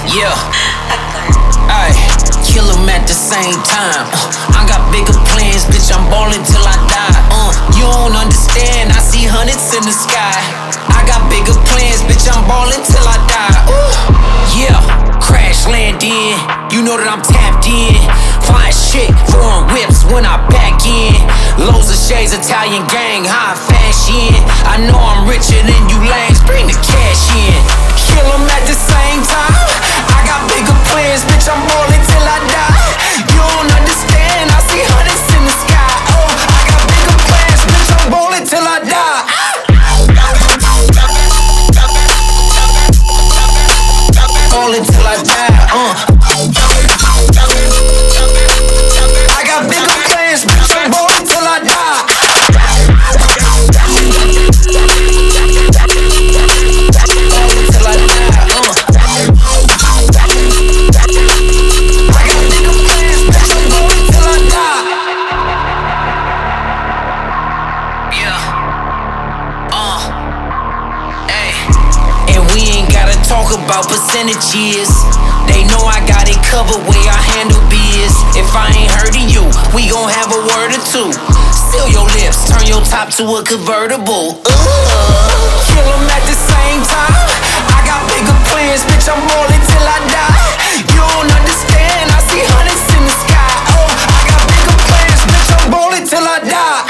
Yeah, ayy, kill 'em at the same time. I got bigger plans, bitch, I'm ballin' till I die. You don't understand, I see hundreds in the sky. I got bigger plans, bitch, I'm ballin' till I die. Yeah, crash land in, you know that I'm tapped in. Flying shit, foreign whips when I back in. Loads of shades, Italian gang, high fashion. I know I'm richer than you lanes, bring the cash in. Kill 'em at the same time. I got bigger plans, bitch, I'm ballin' till I die. You don't understand, I see hundreds in the sky. I got bigger plans, bitch, I'm ballin' till I die. Ballin' till I die, I got bigger plans, bitch, I'm ballin' till I die. Ballin' till I die, I got bigger plans, bitch, I'm ballin' till I die. Yeah, hey. And we ain't gotta talk about percentages. They know I got it covered, way I handle biz. If I ain't hurting you, we gon' have a word or two. Seal your lips, turn your top to a convertible. Kill 'em at the same time. I got bigger plans, bitch, I'm ballin' till I die. You don't understand, I see hundreds in the sky. I got bigger plans, bitch, I'm ballin' till I die.